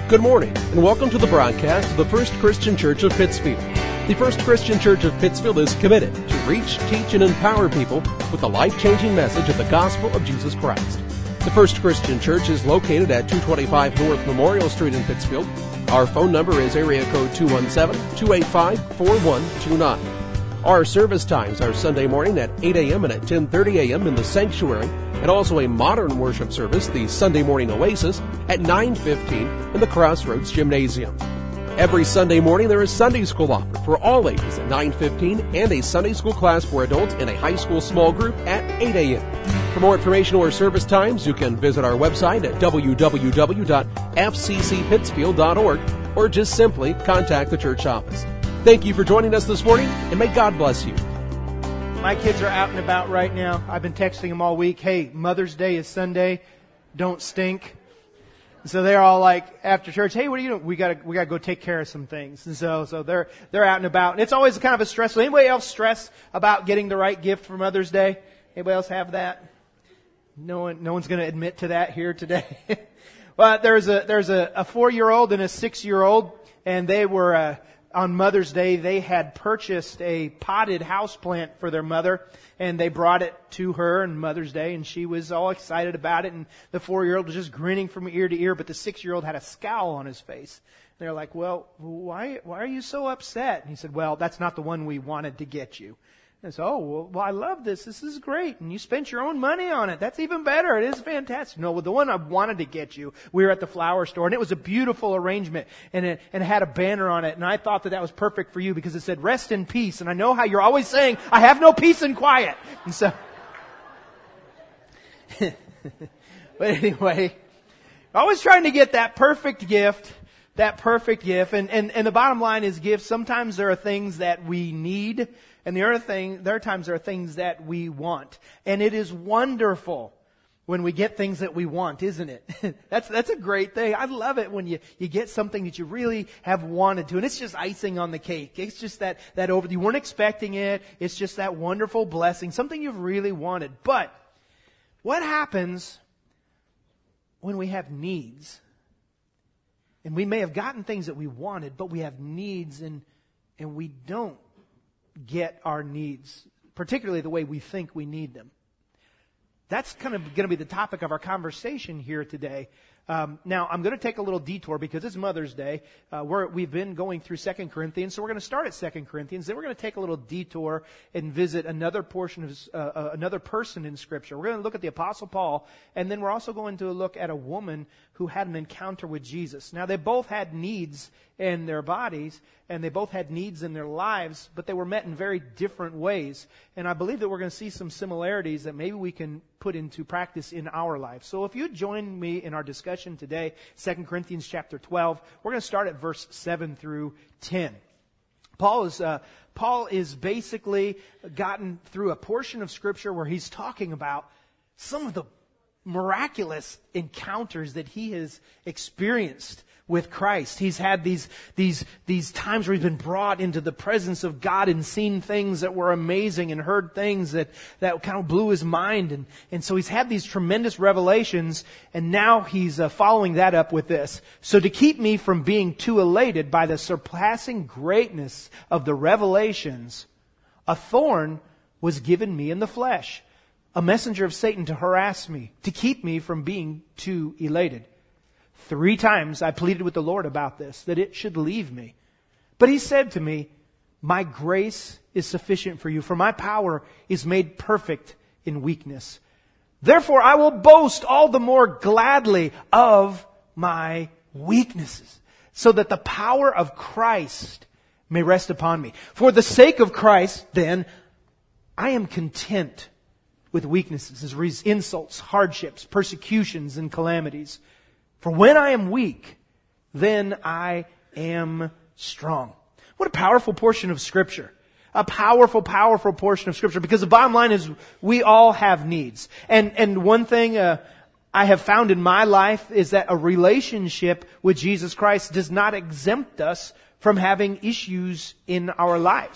Good morning, and welcome to the broadcast of the First Christian Church of Pittsfield. The First Christian Church of Pittsfield is committed to reach, teach, and empower people with the life-changing message of the gospel of Jesus Christ. The First Christian Church is located at 225 North Memorial Street in Pittsfield. Our phone number is area code 217-285-4129. Our service times are Sunday morning at 8 a.m. and at 10:30 a.m. in the sanctuary, and also a modern worship service, the Sunday Morning Oasis, at 9:15 in the Crossroads Gymnasium. Every Sunday morning there is Sunday school offered for all ages at 9:15 and a Sunday school class for adults in a high school small group at 8 a.m. For more information or service times, you can visit our website at www.fccpittsfield.org or just simply contact the church office. Thank you for joining us this morning, and may God bless you. My kids are out and about right now. I've been texting them all week, hey, Mother's Day is Sunday, don't stink. So they're all like, after church, hey, what are you doing? We gotta go take care of some things. And so they're out and about. And it's always kind of a stressful. Anybody else stress about getting the right gift for Mother's Day? Anybody else have that? No one's going to admit to that here today. Well, there's a 4-year-old and a 6-year-old, and they were on Mother's Day, they had purchased a potted houseplant for their mother, and they brought it to her on Mother's Day, and she was all excited about it, and the 4-year-old was just grinning from ear to ear, but the 6-year-old had a scowl on his face. They're like, well, why are you so upset? And he said, well, that's not the one we wanted to get you. And so, oh, well, I love this. This is great. And you spent your own money on it. That's even better. It is fantastic. No, well, the one I wanted to get you, we were at the flower store, and it was a beautiful arrangement, and it had a banner on it, and I thought that was perfect for you because it said, rest in peace. And I know how you're always saying, I have no peace and quiet. And so, but anyway, always trying to get that perfect gift. And the bottom line is gifts. Sometimes there are things that we need, and there are times there are things that we want. And it is wonderful when we get things that we want, isn't it? That's a great thing. I love it when you get something that you really have wanted to. And it's just icing on the cake. It's just that you weren't expecting it. It's just that wonderful blessing, something you've really wanted. But what happens when we have needs? And we may have gotten things that we wanted, but we have needs and we don't get our needs, particularly the way we think we need them. That's kind of going to be the topic of our conversation here today. Now, I'm going to take a little detour because it's Mother's Day. We've been going through 2 Corinthians, so we're going to start at 2 Corinthians. Then we're going to take a little detour and visit another portion of another person in Scripture. We're going to look at the Apostle Paul, and then we're also going to look at a woman who had an encounter with Jesus. Now, they both had needs in their bodies, and they both had needs in their lives, but they were met in very different ways. And I believe that we're going to see some similarities that maybe we can put into practice in our lives. So if you join me in our discussion today, 2 Corinthians chapter 12, we're going to start at verse 7 through 10. Paul is basically gotten through a portion of Scripture where he's talking about some of the miraculous encounters that he has experienced with Christ. He's had these times where he's been brought into the presence of God and seen things that were amazing and heard things that kind of blew his mind. And so he's had these tremendous revelations, and now he's following that up with this. So to keep me from being too elated by the surpassing greatness of the revelations, a thorn was given me in the flesh, a messenger of Satan to harass me, to keep me from being too elated. 3 times I pleaded with the Lord about this, that it should leave me. But he said to me, my grace is sufficient for you, for my power is made perfect in weakness. Therefore I will boast all the more gladly of my weaknesses, so that the power of Christ may rest upon me. For the sake of Christ, then, I am content with weaknesses, insults, hardships, persecutions, and calamities. For when I am weak, then I am strong. What a powerful portion of Scripture. A powerful, powerful portion of Scripture. Because the bottom line is we all have needs. And one thing I have found in my life is that a relationship with Jesus Christ does not exempt us from having issues in our lives.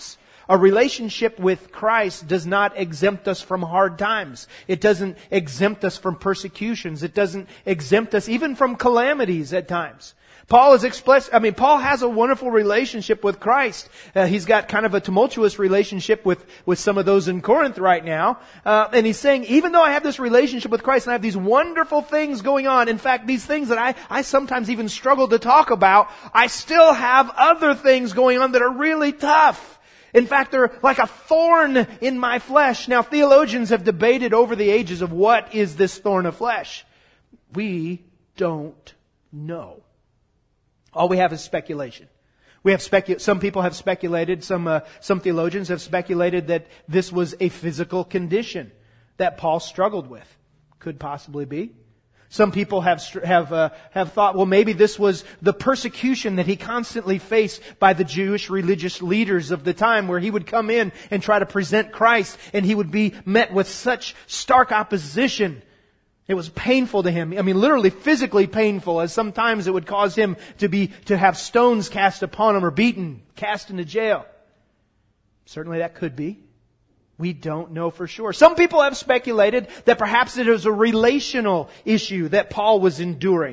A relationship with Christ does not exempt us from hard times. It doesn't exempt us from persecutions. It doesn't exempt us even from calamities at times. Paul has a wonderful relationship with Christ. He's got kind of a tumultuous relationship with some of those in Corinth right now. And he's saying, even though I have this relationship with Christ and I have these wonderful things going on, in fact, these things that I sometimes even struggle to talk about, I still have other things going on that are really tough. In fact, they're like a thorn in my flesh. Now, theologians have debated over the ages of what is this thorn of flesh. We don't know. All we have is speculation. Some people have speculated, some theologians have speculated that this was a physical condition that Paul struggled with. Could possibly be. Some people have thought, well, maybe this was the persecution that he constantly faced by the Jewish religious leaders of the time, where he would come in and try to present Christ, and he would be met with such stark opposition. It was painful to him. I mean, literally physically painful, as sometimes it would cause him to have stones cast upon him or beaten, cast into jail. Certainly that could be. We don't know for sure. Some people have speculated that perhaps it was a relational issue that Paul was enduring.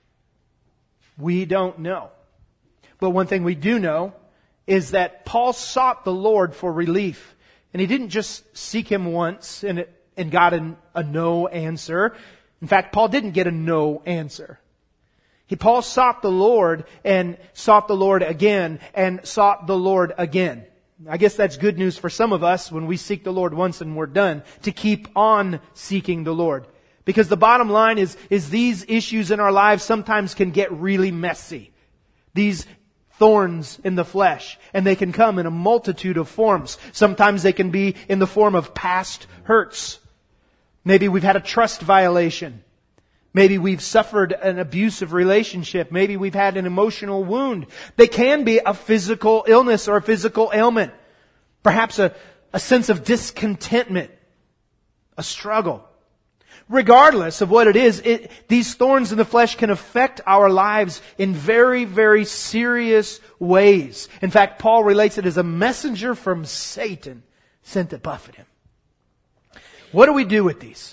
We don't know. But one thing we do know is that Paul sought the Lord for relief. And he didn't just seek Him once and got a no answer. In fact, Paul didn't get a no answer. Paul sought the Lord and sought the Lord again and sought the Lord again. I guess that's good news for some of us when we seek the Lord once and we're done, to keep on seeking the Lord. Because the bottom line is these issues in our lives sometimes can get really messy. These thorns in the flesh. And they can come in a multitude of forms. Sometimes they can be in the form of past hurts. Maybe we've had a trust violation. Maybe we've suffered an abusive relationship. Maybe we've had an emotional wound. They can be a physical illness or a physical ailment. Perhaps a sense of discontentment. A struggle. Regardless of what it is, these thorns in the flesh can affect our lives in very, very serious ways. In fact, Paul relates it as a messenger from Satan sent to buffet him. What do we do with these?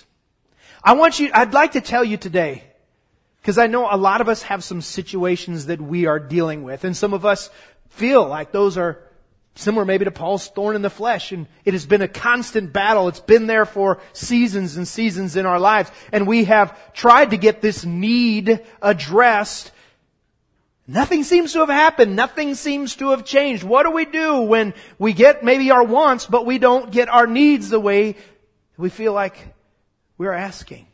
I'd like to tell you today, because I know a lot of us have some situations that we are dealing with, and some of us feel like those are similar maybe to Paul's thorn in the flesh, and it has been a constant battle. It's been there for seasons and seasons in our lives, and we have tried to get this need addressed. Nothing seems to have happened. Nothing seems to have changed. What do we do when we get maybe our wants, but we don't get our needs the way we feel like we're asking?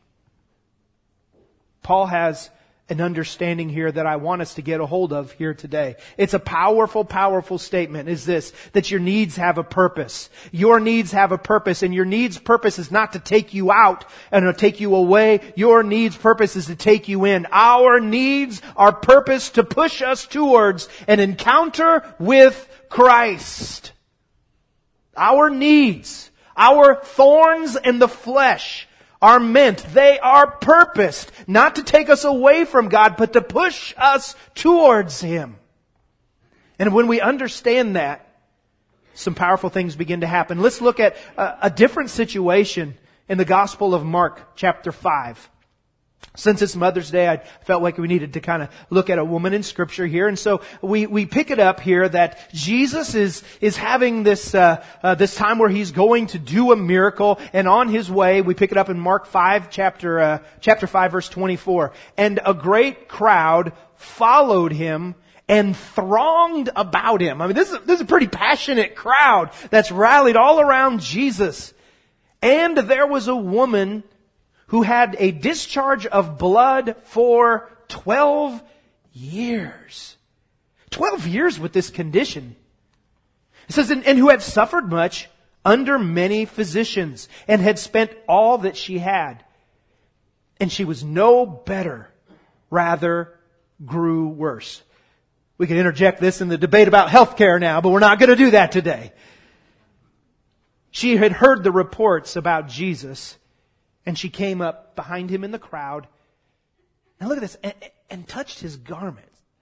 Paul has an understanding here that I want us to get a hold of here today. It's a powerful, powerful statement, is this, that your needs have a purpose. Your needs have a purpose, and your needs' purpose is not to take you out and to take you away. Your needs' purpose is to take you in. Our needs are purpose to push us towards an encounter with Christ. Our needs, our thorns in the flesh, they are purposed not to take us away from God, but to push us towards Him. And when we understand that, some powerful things begin to happen. Let's look at a different situation in the Gospel of Mark, chapter 5. Since it's Mother's Day, I felt like we needed to kind of look at a woman in Scripture here. And so we pick it up here that Jesus is having this time where He's going to do a miracle. And on His way, we pick it up in Mark 5, chapter 5, verse 24. And a great crowd followed Him and thronged about Him. I mean, this is a pretty passionate crowd that's rallied all around Jesus. And there was a woman who had a discharge of blood for 12 years. 12 years with this condition. It says, and who had suffered much under many physicians, and had spent all that she had. And she was no better, rather grew worse. We could interject this in the debate about healthcare now, but we're not going to do that today. She had heard the reports about Jesus, and she came up behind Him in the crowd. Now look at this. And touched His garment.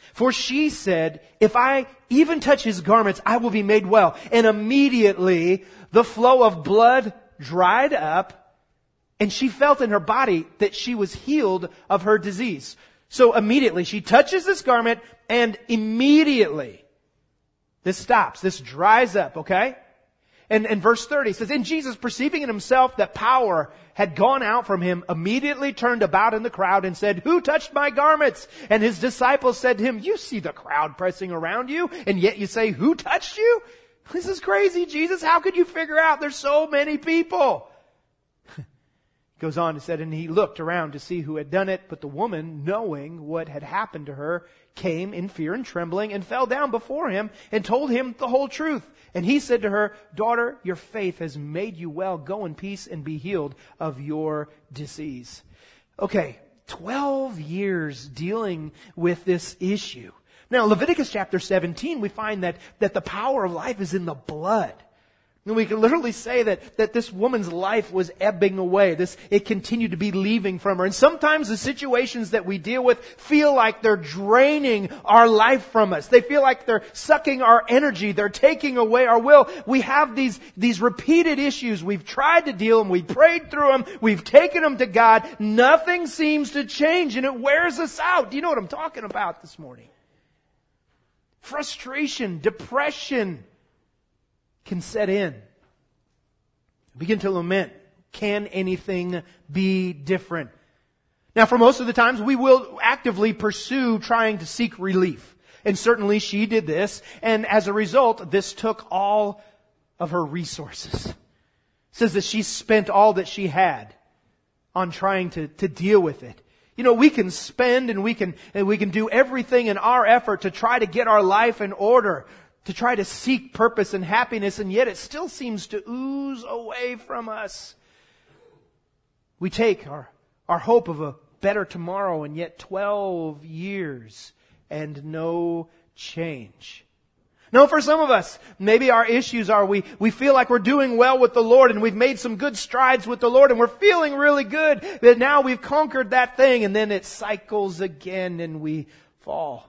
For she said, if I even touch his garments, I will be made well. And immediately the flow of blood dried up, and she felt in her body that she was healed of her disease. So immediately she touches this garment, and immediately this stops. This dries up, okay? And verse 30 says, and Jesus, perceiving in himself that power had gone out from him, immediately turned about in the crowd and said, who touched my garments? And his disciples said to him, you see the crowd pressing around you, and yet you say, who touched you? This is crazy, Jesus. How could you figure out there's so many people? Goes on to say, and he looked around to see who had done it, but the woman, knowing what had happened to her, came in fear and trembling and fell down before him and told him the whole truth. And he said to her, daughter, your faith has made you well. Go in peace and be healed of your disease. Okay, 12 years dealing with this issue. Now, Leviticus chapter 17, we find that the power of life is in the blood. And we can literally say that this woman's life was ebbing away. It continued to be leaving from her. And sometimes the situations that we deal with feel like they're draining our life from us. They feel like they're sucking our energy. They're taking away our will. We have these repeated issues. We've tried to deal them. We've prayed through them. We've taken them to God. Nothing seems to change, and it wears us out. Do you know what I'm talking about this morning? Frustration, depression can set in. Begin to lament. Can anything be different? Now, for most of the times, we will actively pursue trying to seek relief. And certainly she did this. And as a result, this took all of her resources. It says that she spent all that she had on trying to deal with it. You know, we can spend and we can do everything in our effort to try to get our life in order, to try to seek purpose and happiness, and yet it still seems to ooze away from us. We take our hope of a better tomorrow, and yet 12 years and no change. Now, for some of us, maybe our issues are we feel like we're doing well with the Lord and we've made some good strides with the Lord and we're feeling really good that now we've conquered that thing, and then it cycles again and we fall.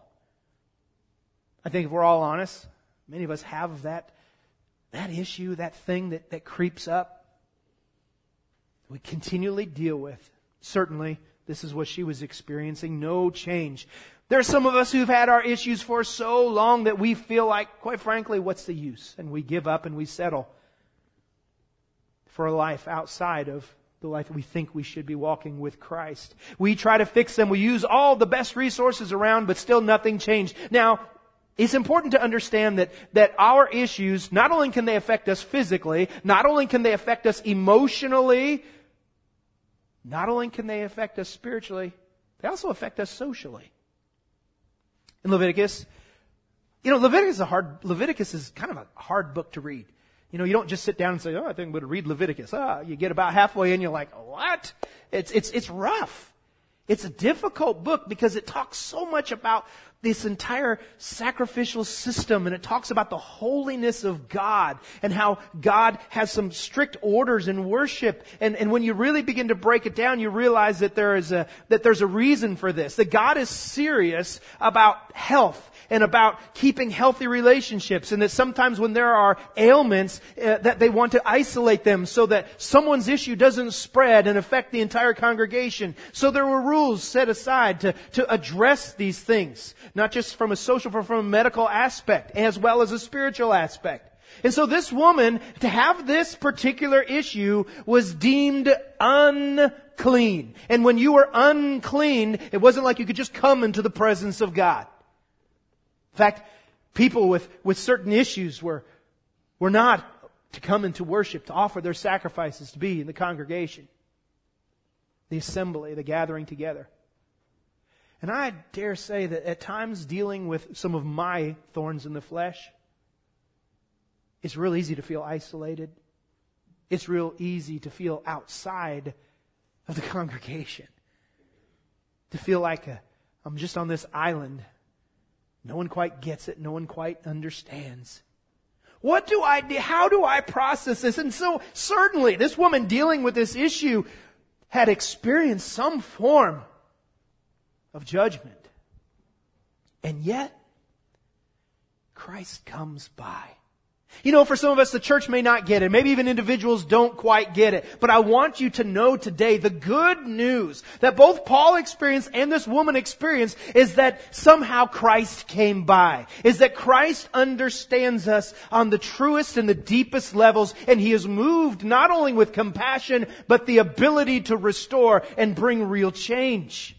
I think if we're all honest, many of us have that issue, that thing that creeps up. We continually deal with. Certainly, this is what she was experiencing. No change. There are some of us who've had our issues for so long that we feel like, quite frankly, what's the use? And we give up and we settle for a life outside of the life that we think we should be walking with Christ. We try to fix them. We use all the best resources around, but still nothing changed. Now, it's important to understand that our issues, not only can they affect us physically, not only can they affect us emotionally, not only can they affect us spiritually, they also affect us socially. In Leviticus, Leviticus is kind of a hard book to read. You know, you don't just sit down and say, I think I'm going to read Leviticus. You get about halfway in, you're like, what? It's rough. It's a difficult book because it talks so much about this entire sacrificial system, and it talks about the holiness of God and how God has some strict orders in worship. And when you really begin to break it down, you realize that there's a reason for this. That God is serious about health and about keeping healthy relationships, and that sometimes when there are ailments, that they want to isolate them so that someone's issue doesn't spread and affect the entire congregation. So there were rules set aside to address these things, not just from a social, but from a medical aspect, as well as a spiritual aspect. And so this woman, to have this particular issue, was deemed unclean. And when you were unclean, it wasn't like you could just come into the presence of God. In fact, people with certain issues were not to come into worship, to offer their sacrifices, to be in the congregation, the assembly, the gathering together. And I dare say that at times dealing with some of my thorns in the flesh, it's real easy to feel isolated. It's real easy to feel outside of the congregation. To feel like I'm just on this island. No one quite gets it. No one quite understands. What do I do? How do I process this? And so certainly this woman dealing with this issue had experienced some form of judgment. And yet, Christ comes by. You know, for some of us, the church may not get it. Maybe even individuals don't quite get it. But I want you to know today the good news that both Paul experienced and this woman experienced is that somehow Christ came by. Is that Christ understands us on the truest and the deepest levels. And He is moved not only with compassion, but the ability to restore and bring real change.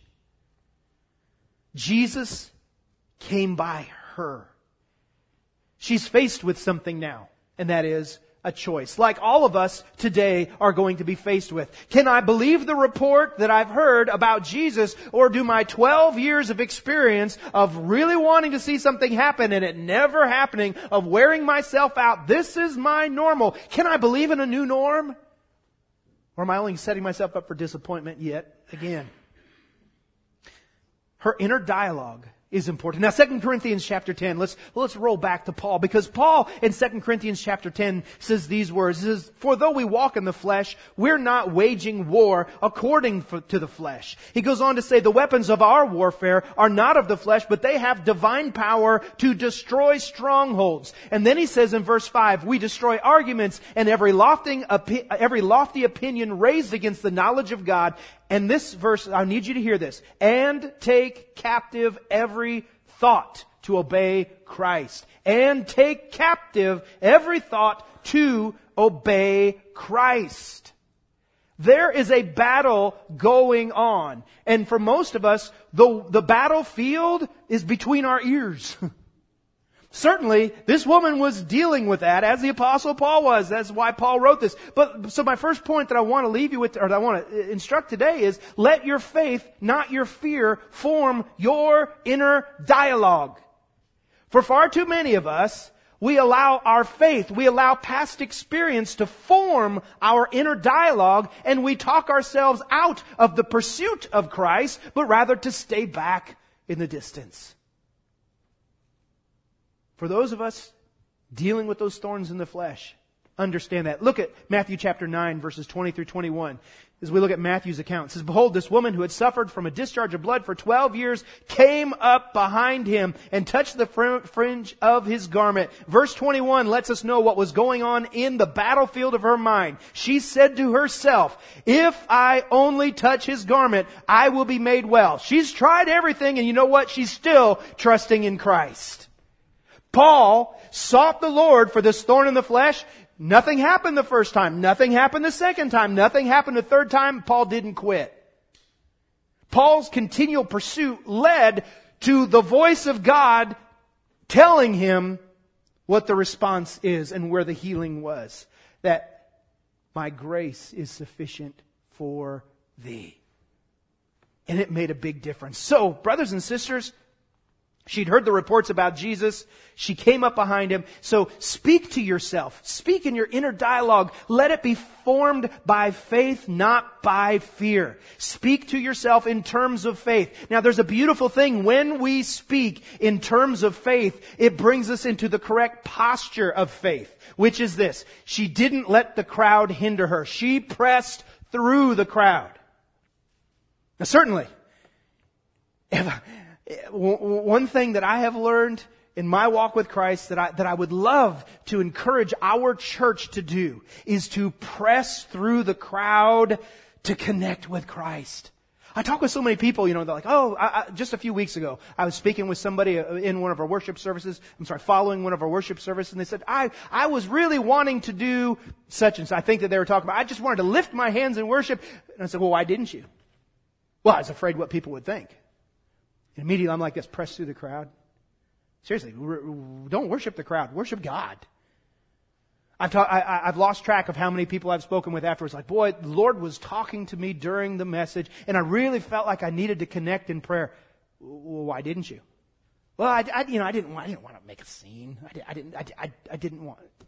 Jesus came by her. She's faced with something now, and that is a choice. Like all of us today are going to be faced with. Can I believe the report that I've heard about Jesus, or do my 12 years of experience of really wanting to see something happen and it never happening, of wearing myself out, this is my normal. Can I believe in a new norm? Or am I only setting myself up for disappointment yet again? Her inner dialogue is important. Now, 2 Corinthians chapter 10, let's roll back to Paul, because Paul in 2 Corinthians chapter 10 says these words. He says, "For though we walk in the flesh, we're not waging war according to the flesh." He goes on to say, "The weapons of our warfare are not of the flesh, but they have divine power to destroy strongholds." And then he says in verse 5, "We destroy arguments and every lofty opinion raised against the knowledge of God." And this verse, I need you to hear this. "And take captive every thought to obey Christ." And take captive every thought to obey Christ. There is a battle going on. And for most of us, the battlefield is between our ears. Certainly, this woman was dealing with that, as the Apostle Paul was. That's why Paul wrote this. But so my first point that I want to leave you with, or that I want to instruct today, is let your faith, not your fear, form your inner dialogue. For far too many of us, we allow our faith, we allow past experience to form our inner dialogue, and we talk ourselves out of the pursuit of Christ, but rather to stay back in the distance. For those of us dealing with those thorns in the flesh, understand that. Look at Matthew chapter 9, verses 20 through 21. As we look at Matthew's account, it says, "Behold, this woman who had suffered from a discharge of blood for 12 years came up behind him and touched the fringe of his garment." Verse 21 lets us know what was going on in the battlefield of her mind. She said to herself, "If I only touch his garment, I will be made well." She's tried everything, and you know what? She's still trusting in Christ. Paul sought the Lord for this thorn in the flesh. Nothing happened the first time. Nothing happened the second time. Nothing happened the third time. Paul didn't quit. Paul's continual pursuit led to the voice of God telling him what the response is and where the healing was. That my grace is sufficient for thee. And it made a big difference. So, brothers and sisters, she'd heard the reports about Jesus. She came up behind him. So speak to yourself. Speak in your inner dialogue. Let it be formed by faith, not by fear. Speak to yourself in terms of faith. Now, there's a beautiful thing. When we speak in terms of faith, it brings us into the correct posture of faith, which is this. She didn't let the crowd hinder her. She pressed through the crowd. Now, certainly, one thing that I have learned in my walk with Christ that I would love to encourage our church to do is to press through the crowd to connect with Christ. I talk with so many people, they're like, just a few weeks ago, I was speaking with somebody in one of our worship services. Following one of our worship services, and they said, I was really wanting to do such and such. I think that they were talking about, I just wanted to lift my hands in worship. And I said, well, why didn't you? Well, I was afraid what people would think. And immediately I'm like this, press through the crowd. Seriously, don't worship the crowd. Worship God. I've lost track of how many people I've spoken with afterwards. Like, boy, the Lord was talking to me during the message, and I really felt like I needed to connect in prayer. Well, why didn't you? Well, I didn't want to make a scene. I didn't want it.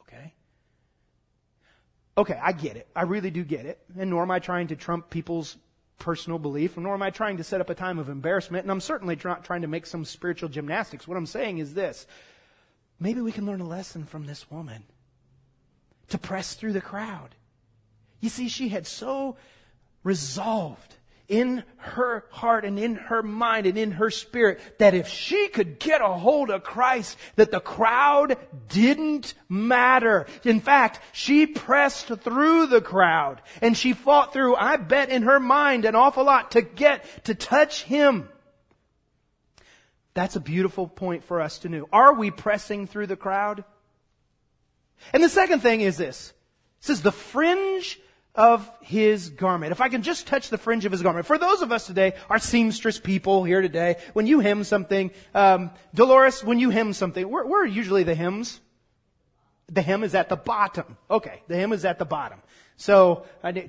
Okay, I get it. I really do get it. And nor am I trying to trump people's personal belief, nor am I trying to set up a time of embarrassment, and I'm certainly not trying to make some spiritual gymnastics. What I'm saying is this. Maybe we can learn a lesson from this woman to press through the crowd. You see, she had so resolved in her heart and in her mind and in her spirit that if she could get a hold of Christ, that the crowd didn't matter. In fact, she pressed through the crowd and she fought through, I bet in her mind, an awful lot to get to touch Him. That's a beautiful point for us to know. Are we pressing through the crowd? And the second thing is this. It says the fringe of His garment. If I can just touch the fringe of His garment. For those of us today, our seamstress people here today, when you hem something, Dolores, when you hem something, where are usually the hems? The hem is at the bottom. Okay, the hem is at the bottom. So,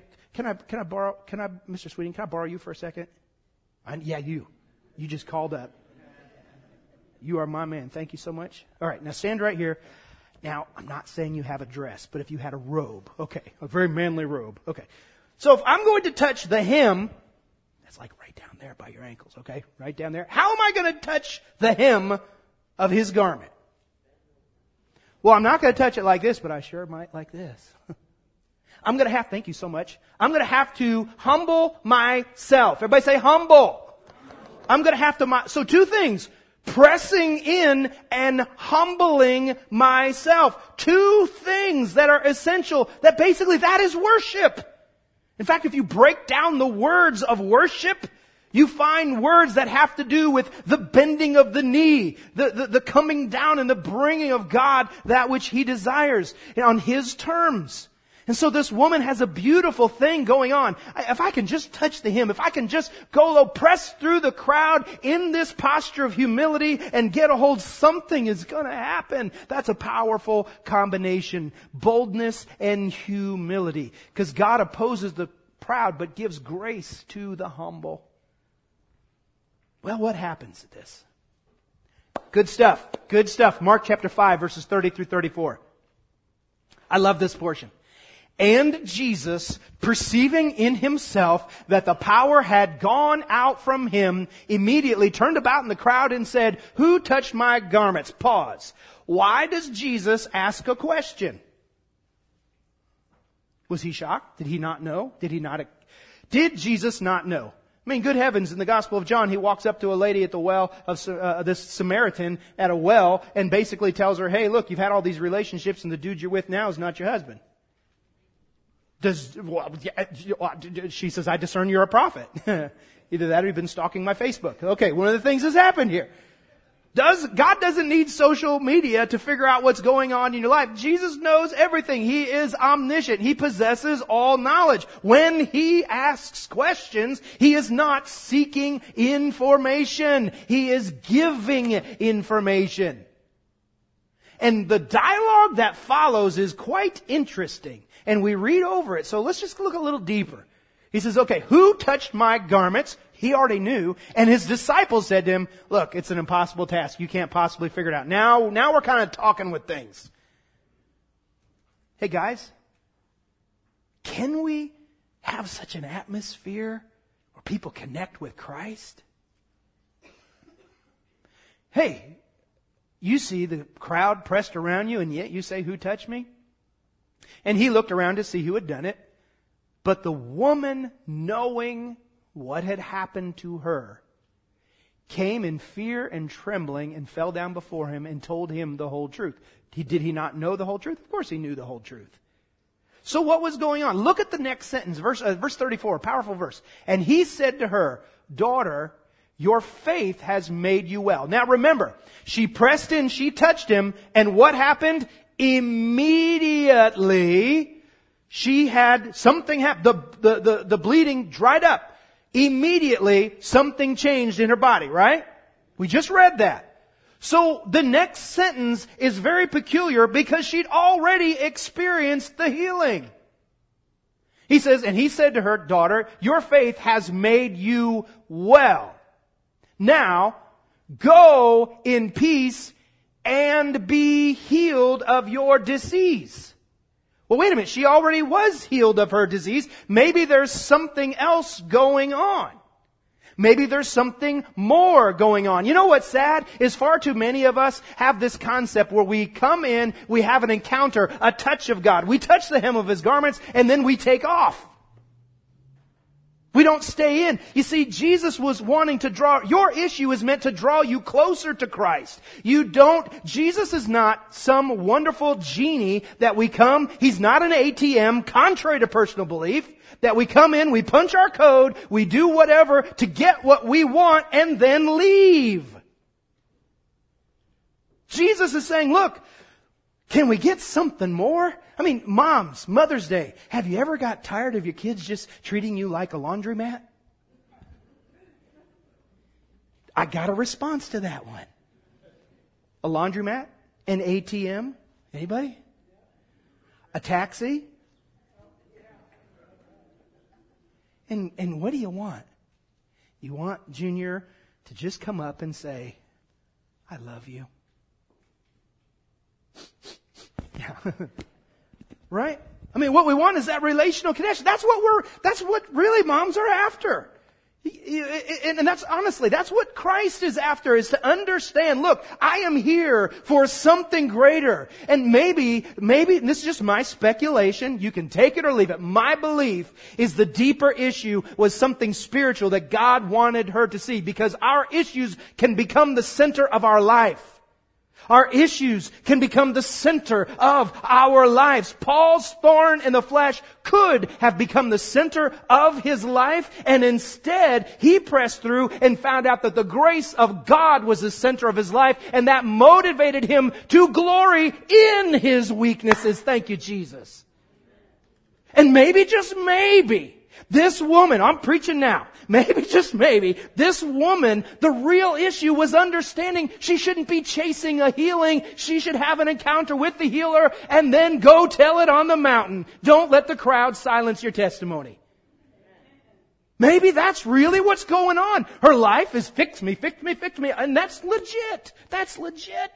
Mr. Sweeting, can I borrow you for a second? You just called up. You are my man. Thank you so much. All right, now stand right here. Now, I'm not saying you have a dress, but if you had a robe, okay, a very manly robe, okay. So if I'm going to touch the hem, that's like right down there by your ankles, okay, right down there. How am I going to touch the hem of His garment? Well, I'm not going to touch it like this, but I sure might like this. I'm going to have, thank you so much, I'm going to have to humble myself. Everybody say humble. I'm going to have to, so two things. Pressing in and humbling myself. Two things that are essential, that basically that is worship. In fact, if you break down the words of worship, you find words that have to do with the bending of the knee, the coming down and the bringing of God that which He desires on His terms. And so this woman has a beautiful thing going on. If I can just touch the hem, if I can just go low, press through the crowd in this posture of humility and get a hold, something is going to happen. That's a powerful combination. Boldness and humility. Because God opposes the proud but gives grace to the humble. Well, what happens at this? Good stuff. Good stuff. Mark chapter 5 verses 30 through 34. I love this portion. And Jesus, perceiving in Himself that the power had gone out from Him, immediately turned about in the crowd and said, "Who touched my garments?" Pause. Why does Jesus ask a question? Was He shocked? Did He not know? Did Jesus not know? I mean, good heavens, in the Gospel of John, He walks up to a lady at the well of this Samaritan at a well and basically tells her, hey, look, you've had all these relationships and the dude you're with now is not your husband. She says, I discern you're a prophet. Either that or you've been stalking my Facebook. Okay, one of the things has happened here. God doesn't need social media to figure out what's going on in your life. Jesus knows everything. He is omniscient. He possesses all knowledge. When He asks questions, He is not seeking information. He is giving information. And the dialogue that follows is quite interesting. And we read over it. So let's just look a little deeper. He says, okay, who touched my garments? He already knew. And His disciples said to Him, look, it's an impossible task. You can't possibly figure it out. Now we're kind of talking with things. Hey guys, can we have such an atmosphere where people connect with Christ? Hey, you see the crowd pressed around you and yet you say, who touched me? And He looked around to see who had done it. But the woman, knowing what had happened to her, came in fear and trembling and fell down before Him and told Him the whole truth. Did He not know the whole truth? Of course He knew the whole truth. So what was going on? Look at the next sentence, verse 34, powerful verse. And He said to her, daughter, your faith has made you well. Now remember, she pressed in, she touched Him, and what happened? Immediately, she had something happen. The bleeding dried up. Immediately, something changed in her body, right? We just read that. So the next sentence is very peculiar because she'd already experienced the healing. He says, and He said to her, daughter, your faith has made you well. Now, go in peace and be healed of your disease. Well, wait a minute. She already was healed of her disease. Maybe there's something else going on. Maybe there's something more going on. You know what's sad is far too many of us have this concept where we come in, we have an encounter, a touch of God. We touch the hem of His garments and then we take off. We don't stay in. You see, Jesus was wanting to draw, your issue is meant to draw you closer to Christ. Jesus is not some wonderful genie that we come, He's not an ATM, contrary to personal belief, that we come in, we punch our code, we do whatever to get what we want and then leave. Jesus is saying, look, can we get something more? I mean, moms, Mother's Day, have you ever got tired of your kids just treating you like a laundromat? I got a response to that one. A laundromat? An ATM? Anybody? A taxi? And what do you want? You want Junior to just come up and say, I love you. Yeah. Right? I mean, what we want is that relational connection. That's what really moms are after. And that's honestly, that's what Christ is after, is to understand, look, I am here for something greater. And maybe, and this is just my speculation, you can take it or leave it. My belief is the deeper issue was something spiritual that God wanted her to see, because our issues can become the center of our life. Our issues can become the center of our lives. Paul's thorn in the flesh could have become the center of his life, and instead he pressed through and found out that the grace of God was the center of his life, and that motivated him to glory in his weaknesses. Thank you, Jesus. And maybe, just maybe, this woman, I'm preaching now, maybe, just maybe, this woman, the real issue was understanding she shouldn't be chasing a healing. She should have an encounter with the healer and then go tell it on the mountain. Don't let the crowd silence your testimony. Maybe that's really what's going on. Her life is fix me, and that's legit. That's legit.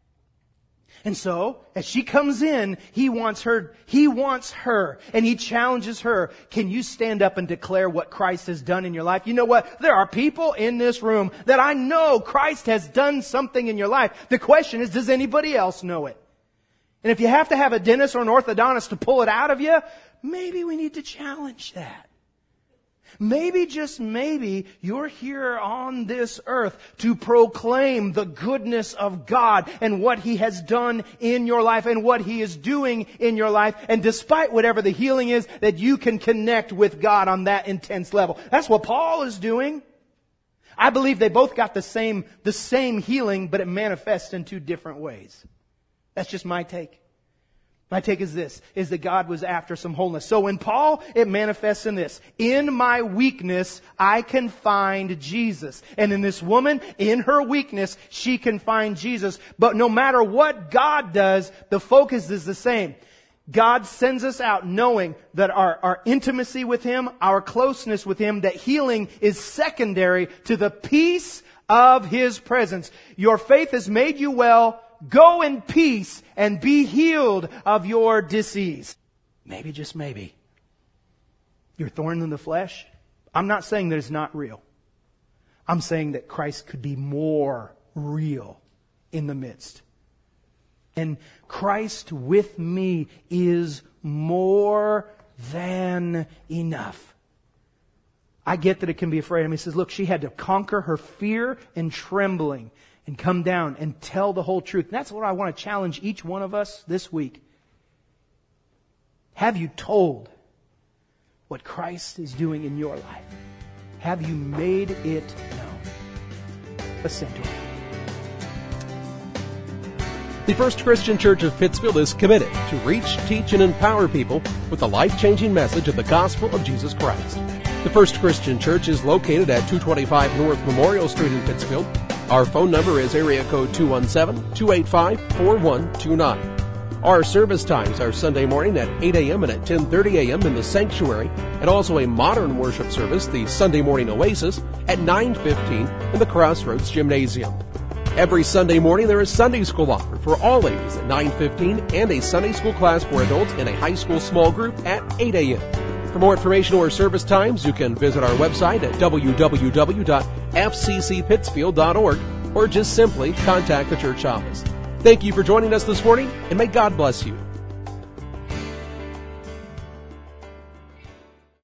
And so, as she comes in, he wants her, and he challenges her. Can you stand up and declare what Christ has done in your life? You know what? There are people in this room that I know Christ has done something in your life. The question is, does anybody else know it? And if you have to have a dentist or an orthodontist to pull it out of you, maybe we need to challenge that. Maybe, just maybe, you're here on this earth to proclaim the goodness of God and what He has done in your life and what He is doing in your life. And despite whatever the healing is, that you can connect with God on that intense level. That's what Paul is doing. I believe they both got the same healing, but it manifests in two different ways. That's just my take. My take is this, is that God was after some wholeness. So in Paul, it manifests in this. In my weakness, I can find Jesus. And in this woman, in her weakness, she can find Jesus. But no matter what God does, the focus is the same. God sends us out knowing that our intimacy with Him, our closeness with Him, that healing is secondary to the peace of His presence. Your faith has made you well. Go in peace and be healed of your disease. Maybe, just maybe, your thorn in the flesh. I'm not saying that it's not real. I'm saying that Christ could be more real in the midst. And Christ with me is more than enough. I get that it can be afraid. He says, look, she had to conquer her fear and trembling and come down and tell the whole truth. And that's what I want to challenge each one of us this week. Have you told what Christ is doing in your life? Have you made it known? Let's sing to Him. The First Christian Church of Pittsfield is committed to reach, teach, and empower people with the life-changing message of the gospel of Jesus Christ. The First Christian Church is located at 225 North Memorial Street in Pittsfield. Our phone number is area code 217-285-4129. Our service times are Sunday morning at 8 a.m. and at 10:30 a.m. in the sanctuary, and also a modern worship service, the Sunday Morning Oasis, at 9:15 in the Crossroads Gymnasium. Every Sunday morning there is Sunday school offered for all ages at 9:15 and a Sunday school class for adults in a high school small group at 8 a.m. For more information or service times, you can visit our website at www.fccpittsfield.org or just simply contact the church office. Thank you for joining us this morning, and may God bless you.